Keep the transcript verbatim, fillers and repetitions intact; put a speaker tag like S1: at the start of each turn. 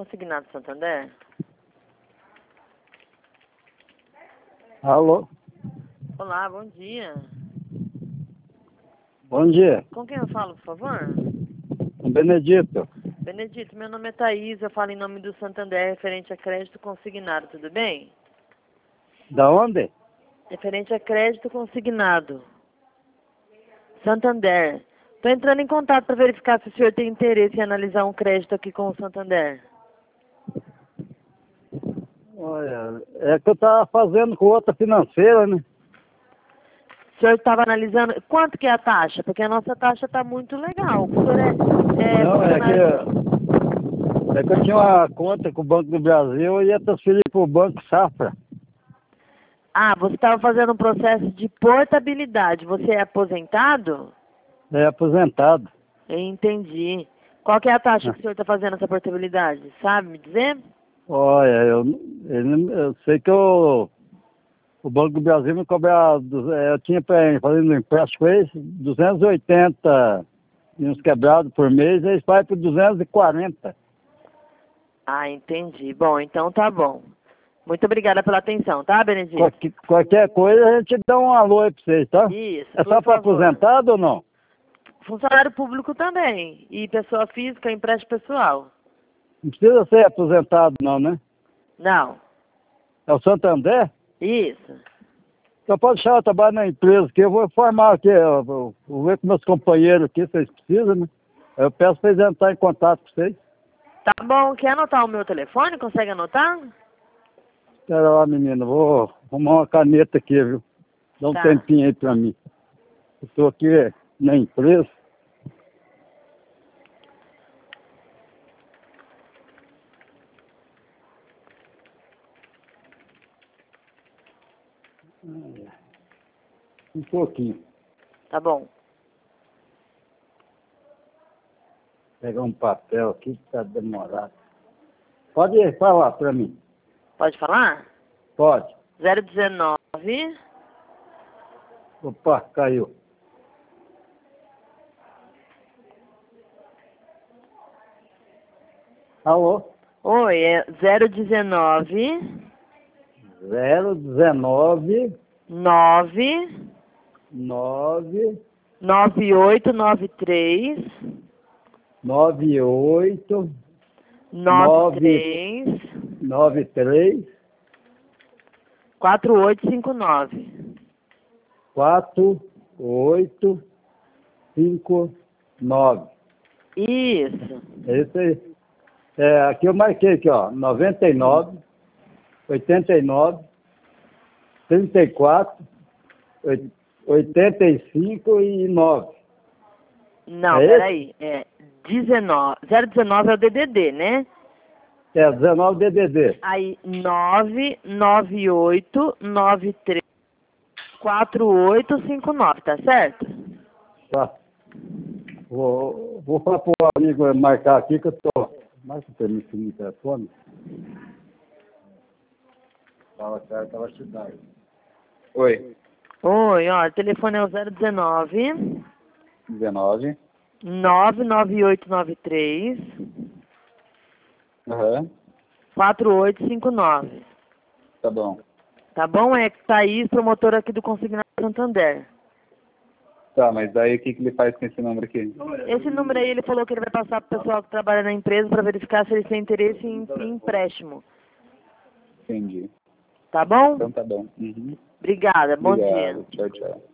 S1: Consignado Santander?
S2: Alô?
S1: Olá, bom dia.
S2: Bom dia.
S1: Com quem eu falo, por favor?
S2: Benedito.
S1: Benedito, meu nome é Thaís, eu falo em nome do Santander, referente a crédito consignado, tudo bem?
S2: Da onde?
S1: Referente a crédito consignado. Santander. Estou entrando em contato para verificar se o senhor tem interesse em analisar um crédito aqui com o Santander.
S2: Olha, é que eu estava fazendo com outra financeira, né?
S1: O senhor estava analisando... Quanto que é a taxa? Porque a nossa taxa está muito legal. O senhor é... é
S2: Não, é
S1: funcionário-
S2: que, é que eu tinha uma conta com o Banco do Brasil e ia transferir para o Banco Safra.
S1: Ah, você estava fazendo um processo de portabilidade. Você é aposentado?
S2: É aposentado.
S1: Entendi. Qual que é a taxa que o senhor está fazendo essa portabilidade? Sabe me dizer?
S2: Olha, eu, ele- eu sei que eu, o Banco do Brasil me cobrava, du- é, eu tinha pra- fazendo empréstimo com eles, duzentos e oitenta e uns quebrados por mês, eles vai por duzentos e quarenta.
S1: Ah, entendi. Bom, então tá bom. Muito obrigada pela atenção, tá, Benedito?
S2: Qualque- qualquer coisa a gente dá um alô aí pra vocês, tá?
S1: Isso,
S2: É
S1: por
S2: só para
S1: favor.
S2: aposentado ou não?
S1: Funcionário público também. E pessoa física, empréstimo pessoal.
S2: Não precisa ser aposentado não, né?
S1: Não.
S2: É o Santander?
S1: Isso.
S2: Então pode deixar eu trabalho na empresa que eu vou informar aqui, eu vou, vou ver com meus companheiros aqui se eles precisam, né? Eu peço para eles entrar em contato com vocês.
S1: Tá bom, quer anotar o meu telefone? Consegue anotar?
S2: Espera lá, menino, vou arrumar uma caneta aqui, viu? Dá um
S1: Tá.
S2: tempinho aí para mim. Eu estou aqui na empresa. Um pouquinho.
S1: Tá bom.
S2: Pegar um papel aqui que está demorado. Pode falar para mim.
S1: Pode falar?
S2: Pode.
S1: zero dezenove.
S2: Opa, caiu. Alô?
S1: Oi, é zero dezenove.
S2: zero dezenove
S1: nove.
S2: nove
S1: nove oito nove três.
S2: nove oito
S1: nove três.
S2: nove três
S1: quatro oito cinco nove.
S2: quatro oito cinco nove.
S1: Isso.
S2: É isso aí. É, aqui eu marquei aqui, ó, noventa e nove, oitenta e nove, trinta e quatro, oitenta e cinco e nove.
S1: Não,
S2: É
S1: peraí. É dezenove. zero dezenove é o D D D, né?
S2: É dezenove D D D.
S1: Aí nove nove oito nove três quatro oito cinco nove, tá certo?
S2: Tá. Vou, vou falar pro amigo marcar aqui que eu tô. Marca o permisso no telefone. Fala, cara, tava estudando. Oi.
S1: Oi, ó, o telefone é o zero dezenove
S2: dezenove.
S1: nove nove oito nove três
S2: Aham.
S1: quatro oito cinco nove.
S2: Tá bom.
S1: Tá bom? É Thaís, promotora aqui do Consignado Santander.
S2: Tá, mas daí o que, que ele faz com esse número aqui?
S1: Esse número aí ele falou que ele vai passar pro pessoal que trabalha na empresa para verificar se eles têm interesse em, em empréstimo.
S2: Entendi.
S1: Tá bom?
S2: Então tá bom. Uhum.
S1: Obrigada, bom
S2: Obrigado.
S1: dia.
S2: Tchau, tchau.